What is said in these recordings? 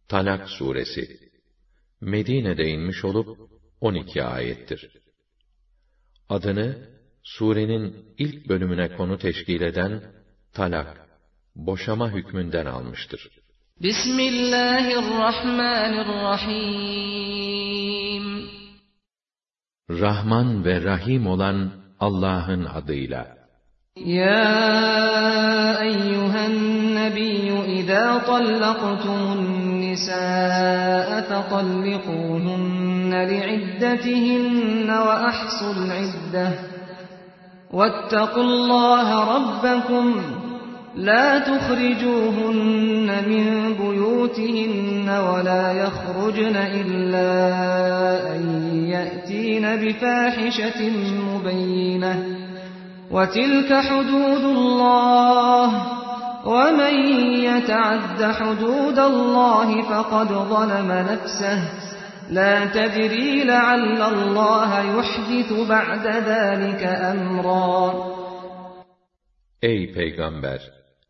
Talak suresi Medine'de inmiş olup 12 ayettir. Adını surenin ilk bölümüne konu teşkil eden talak, boşama hükmünden almıştır. Bismillahirrahmanirrahim. Rahman ve Rahim olan Allah'ın adıyla. Ya eyyühen nebiyyü izâ tallaqtumun nisâe fetallikuhunne li'iddetihinne ve ahsul iddeh. Vettequllâhe rabbekum. لا تخرجوهن من بيوتهن ولا يخرجن إلا أن يأتين بفاحشة مبينة وتلك حدود الله ومن يتعد حدود الله فقد ظلم نفسه لا تدري لعل الله يحدث بعد ذلك أمرا. Ey Peygamber!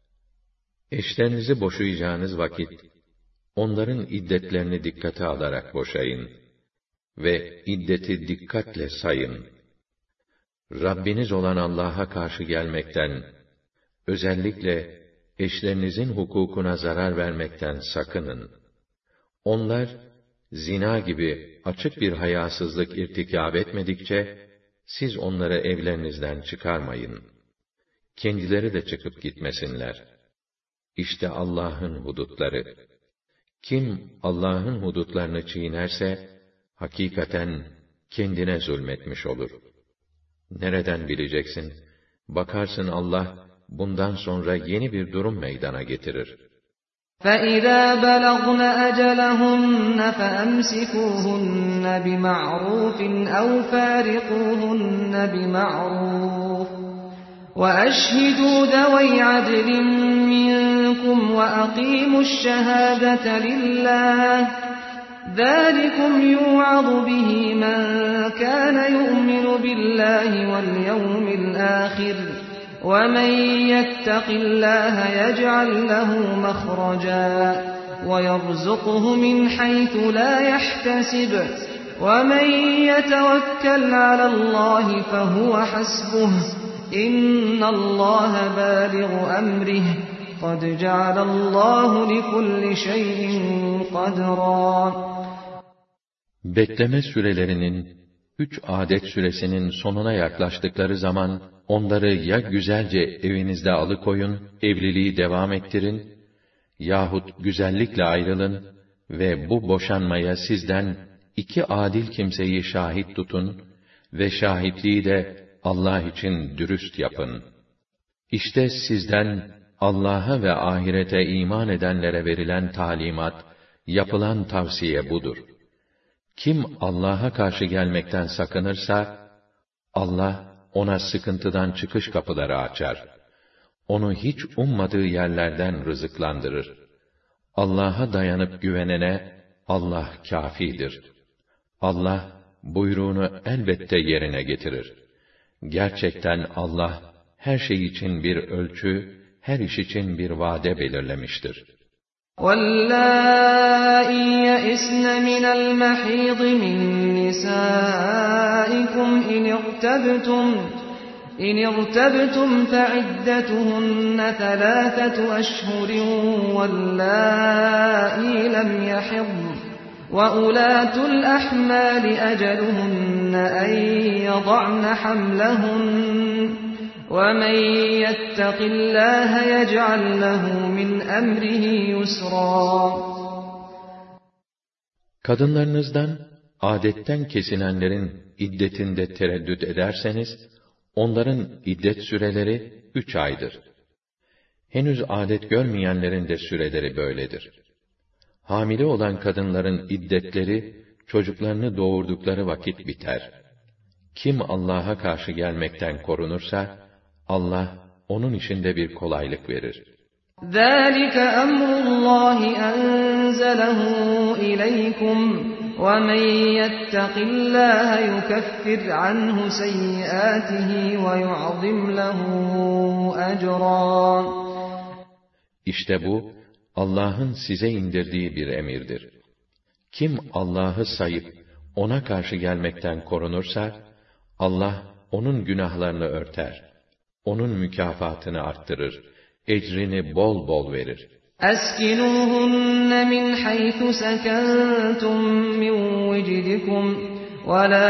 Eşlerinizi boşayacağınız vakit, onların iddetlerini dikkate alarak boşayın ve iddeti dikkatle sayın. Rabbiniz olan Allah'a karşı gelmekten, özellikle eşlerinizin hukukuna zarar vermekten sakının. Onlar, zina gibi açık bir hayasızlık irtikâb etmedikçe, siz onları evlerinizden çıkarmayın. Kendileri de çıkıp gitmesinler. İşte Allah'ın hudutları. Kim Allah'ın hudutlarını çiğnerse, hakikaten kendine zulmetmiş olur. Nereden bileceksin? Bakarsın Allah, bundan sonra yeni bir durum meydana getirir. فَإِذَا بَلَغْنَ أَجَلَهُنَّ فَأَمْسِكُوهُنَّ بِمَعْرُوفٍ أَوْ فَارِقُوهُنَّ بِمَعْرُوفٍ وَأَشْهِدُوا ذَوَيْ عَدْلٍ مِّنكُمْ وَأَقِيمُوا الشَّهَادَةَ لِلَّهِ ذَلِكُمْ يُوعَظُ بِهِ مَن كَانَ يُؤْمِنُ بِاللَّهِ وَالْيَوْمِ الْآخِرِ وَمَن يَتَّقِ اللَّهَ يَجْعَل لَّهُ مَخْرَجًا وَيَرْزُقْهُ مِنْ حَيْثُ لَا يَحْتَسِبُ وَمَن يَتَوَكَّلْ عَلَى اللَّهِ فَهُوَ حَسْبُهُ إِنَّ اللَّهَ بَالِغُ أَمْرِهِ قَدْ جَعَلَ اللّٰهُ لِكُلِّ شَيْءٍ قَدْرًا. Bekleme sürelerinin, 3 adet süresinin sonuna yaklaştıkları zaman, onları ya güzelce evinizde alıkoyun, evliliği devam ettirin, yahut güzellikle ayrılın ve bu boşanmaya sizden 2 adil kimseyi şahit tutun ve şahitliği de Allah için dürüst yapın. İşte sizden Allah'a ve ahirete iman edenlere verilen talimat, yapılan tavsiye budur. Kim Allah'a karşı gelmekten sakınırsa, Allah ona sıkıntıdan çıkış kapıları açar. Onu hiç ummadığı yerlerden rızıklandırır. Allah'a dayanıp güvenene Allah kâfidir. Allah buyruğunu elbette yerine getirir. Gerçekten Allah her şey için bir ölçü, her iş için bir vade belirlemiştir. وَاللَّائِي يَئِسْنَ مِنَ الْمَحِيضِ مِن نِّسَائِكُمْ إِنِ ارْتَبْتُمْ فَعِدَّتُهُنَّ 3 أَشْهُرٍ وَاللَّائِي لَمْ يَحِضْنَ وَأُولَاتُ الْأَحْمَالِ أَجَلُهُنَّ أَن يَضَعْنَ حَمْلَهُنَّ وَمَن يَتَّقِ اللَّهَ يَجْعَل لَّهُ مِنْ أَمْرِهِ يُسْرًا. Kadınlarınızdan adetten kesinenlerin iddetinde tereddüt ederseniz, onların iddet süreleri 3 aydır. Henüz adet görmeyenlerin de süreleri böyledir. Hamile olan kadınların iddetleri, çocuklarını doğurdukları vakit biter. Kim Allah'a karşı gelmekten korunursa, Allah onun işinde bir kolaylık verir. ذَٰلِكَ أَمْرُ اللّٰهِ أَنزَلَهُ إِلَيْكُمْ وَمَنْ يَتَّقِ اللّٰهَ يُكَفِّرْ عَنْهُ سَيِّئَاتِهِ وَيُعْظِمْ لَهُ أَجْرًا. İşte bu, Allah'ın size indirdiği bir emirdir. Kim Allah'ı sayıp ona karşı gelmekten korunursa, Allah onun günahlarını örter. Onun mükafatını arttırır. Ecrini bol bol verir. أَسْكِنُوهُنَّ مِنْ حَيْثُ سَكَنْتُمْ مِنْ وِجْدِكُمْ وَلَا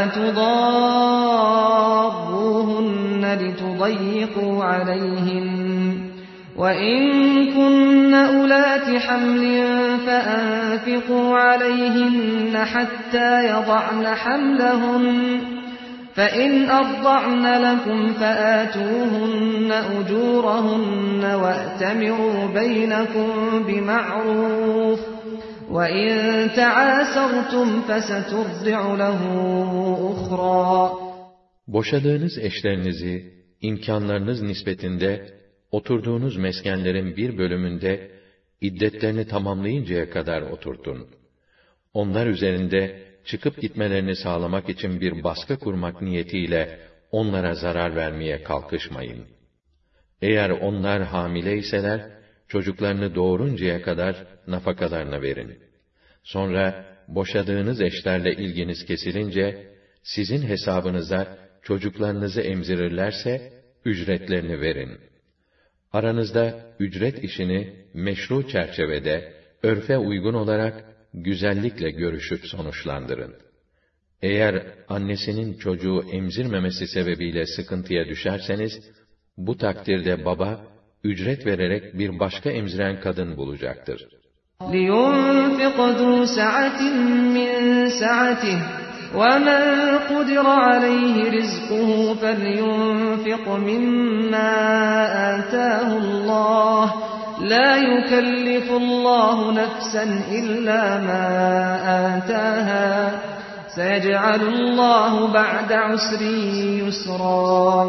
تُضَارُّوهُنَّ لِتُضَيِّقُوا عَلَيْهِنَّ وَإِنْ كُنَّ أُولَاتِ حَمْلٍ فَأَنْفِقُوا عَلَيْهِنَّ حَتَّى يَضَعْنَ حَمْلَهُنَّ فَإِنْ أَرْضَعْنَ لَكُمْ فَآتُوهُنَّ أُجُورَهُنَّ وَأْتَمِرُوا بَيْنَكُمْ بِمَعْرُوفٍ وَإِنْ تَعَاسَرْتُمْ فَسَتُرْضِعُ لَهُ أُخْرَى. Boşadığınız eşlerinizi, imkanlarınız nispetinde, oturduğunuz meskenlerin bir bölümünde, iddetlerini tamamlayıncaya kadar oturtun. Onlar üzerinde, çıkıp gitmelerini sağlamak için bir baskı kurmak niyetiyle, onlara zarar vermeye kalkışmayın. Eğer onlar hamileyseler, çocuklarını doğuruncaya kadar nafakalarını verin. Sonra, boşadığınız eşlerle ilginiz kesilince, sizin hesabınıza çocuklarınızı emzirirlerse, ücretlerini verin. Aranızda ücret işini meşru çerçevede, örfe uygun olarak, güzellikle görüşüp sonuçlandırın. Eğer annesinin çocuğu emzirmemesi sebebiyle sıkıntıya düşerseniz, bu takdirde baba, ücret vererek bir başka emziren kadın bulacaktır. لِيُنْفِقْ ذُو سَعَةٍ مِّنْ سَعَتِهِ وَمَنْ قُدِرَ عَلَيْهِ رِزْقُهُ فَلْيُنْفِقْ مِمَّا آتَاهُ اللَّهُ لَا يُكَلِّفُ اللَّهُ نَفْسًا إِلَّا مَا آتَاهَا سَيَجْعَلُ اللَّهُ بَعْدَ عُسْرٍ يُسْرًا.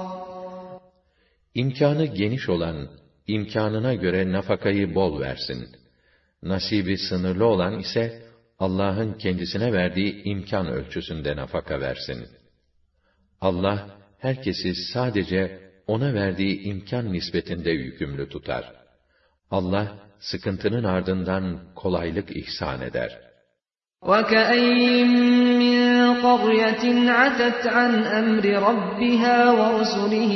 İmkanı geniş olan, imkanına göre nafakayı bol versin. Nasibi sınırlı olan ise, Allah'ın kendisine verdiği imkan ölçüsünde nafaka versin. Allah, herkesi sadece ona verdiği imkan nispetinde yükümlü tutar. Allah, sıkıntının ardından kolaylık ihsan eder. وَكَأَيِّن مِّن قَرْيَةٍ عَتَتْ عَنْ أَمْرِ رَبِّهَا وَرُسُلِهِ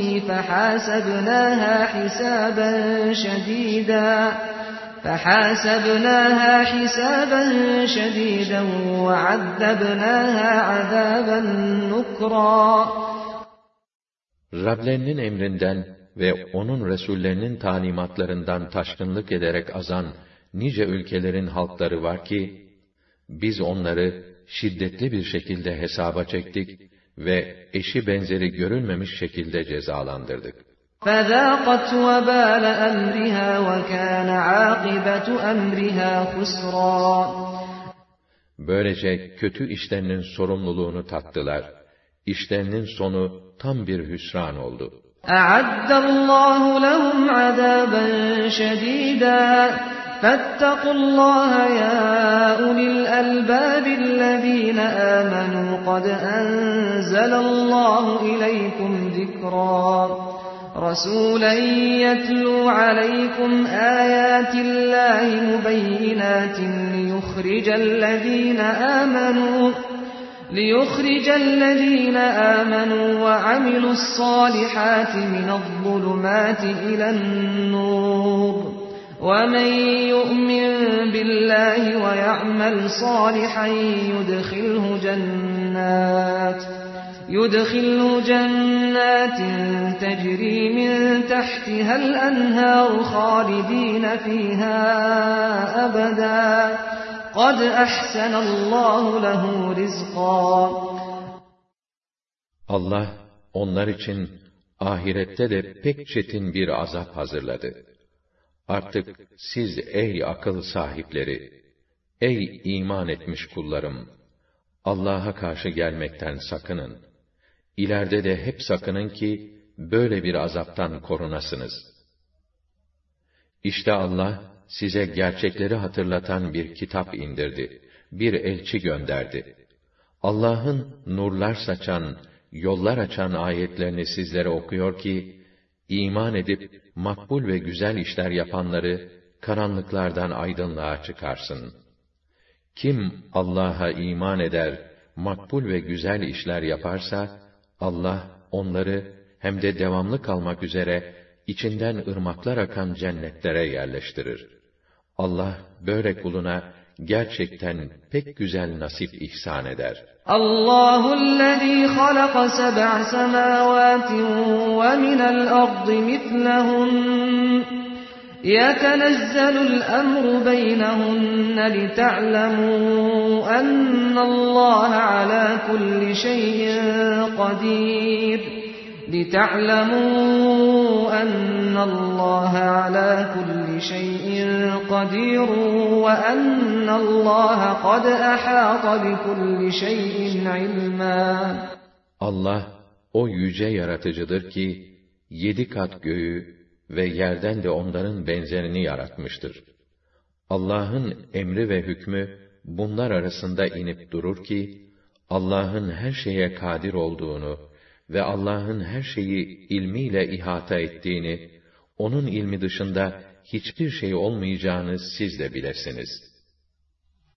فَحَاسَبْنَاهَا حِسَابًا شَدِيدًا وَعَذَّبْنَاهَا عَذَابًا نُكْرًا. Rablerinin emrinden ve onun Resullerinin talimatlarından taşkınlık ederek azan nice ülkelerin halkları var ki, biz onları şiddetli bir şekilde hesaba çektik ve eşi benzeri görülmemiş şekilde cezalandırdık. فَذَاقَتْ وَبَالَ أَمْرِهَا وَكَانَ عَاقِبَةُ أَمْرِهَا خُسْرًا. Böylece kötü işlerinin sorumluluğunu tattılar. İşlerinin sonu tam bir hüsran oldu. أَعَدَّ اللَّهُ لَهُمْ عَذَابًا شَدِيدًا فَاتَّقُوا اللَّهَ يَا أُولِي الْأَلْبَابِ الَّذِينَ آمَنُوا قَدْ أَنزَلَ اللَّهُ إِلَيْكُمْ ذِكْرًا رَسُولًا يَتْلُو عَلَيْكُمْ آيَاتِ اللَّهِ مُبَيِّنَاتٍ لِيُخْرِجَ الَّذِينَ آمَنُوا وَعَمِلُوا الصَّالِحَاتِ مِنَ الظُّلُمَاتِ إِلَى النُّورِ وَمَنْ يُؤْمِنْ بِاللَّهِ وَيَعْمَلْ صَالِحًا يُدْخِلْهُ جَنَّاتٍ تَجْرِي مِنْ تَحْتِهَا الْأَنْهَارُ خَالِدِينَ فِيهَا أَبَدًا قَدْ أَحْسَنَ اللَّهُ لَهُ رِزْقًا. Allah, onlar için ahirette de pek çetin bir azap hazırladı. Artık siz ey akıl sahipleri, ey iman etmiş kullarım, Allah'a karşı gelmekten sakının. İleride de hep sakının ki, böyle bir azaptan korunasınız. İşte Allah, size gerçekleri hatırlatan bir kitap indirdi, bir elçi gönderdi. Allah'ın nurlar saçan, yollar açan ayetlerini sizlere okuyor ki, iman edip makbul ve güzel işler yapanları karanlıklardan aydınlığa çıkarsın. Kim Allah'a iman eder, makbul ve güzel işler yaparsa, Allah onları hem de devamlı kalmak üzere içinden ırmaklar akan cennetlere yerleştirir. Allah böyle kuluna gerçekten pek güzel nasip ihsan eder. Allahu'llezî halaka seb'a semâvâtin ve minel ardı mislehun yetenezzelul emru beynehunne lita'lemû ennallâhe alâ kulli şeyin kadîr. لِتَعْلَمُوا أَنَّ اللّٰهَ عَلَى كُلِّ شَيْءٍ قَدِيرٌ وَأَنَّ اللّٰهَ قَدْ أَحَاطَ بِكُلِّ شَيْءٍ عِلْمًا. Allah o yüce yaratıcıdır ki 7 kat göğü ve yerden de onların benzerini yaratmıştır. Allah'ın emri ve hükmü bunlar arasında inip durur ki Allah'ın her şeye kadir olduğunu ve Allah'ın her şeyi ilmiyle ihata ettiğini, onun ilmi dışında hiçbir şey olmayacağını siz de bilesiniz.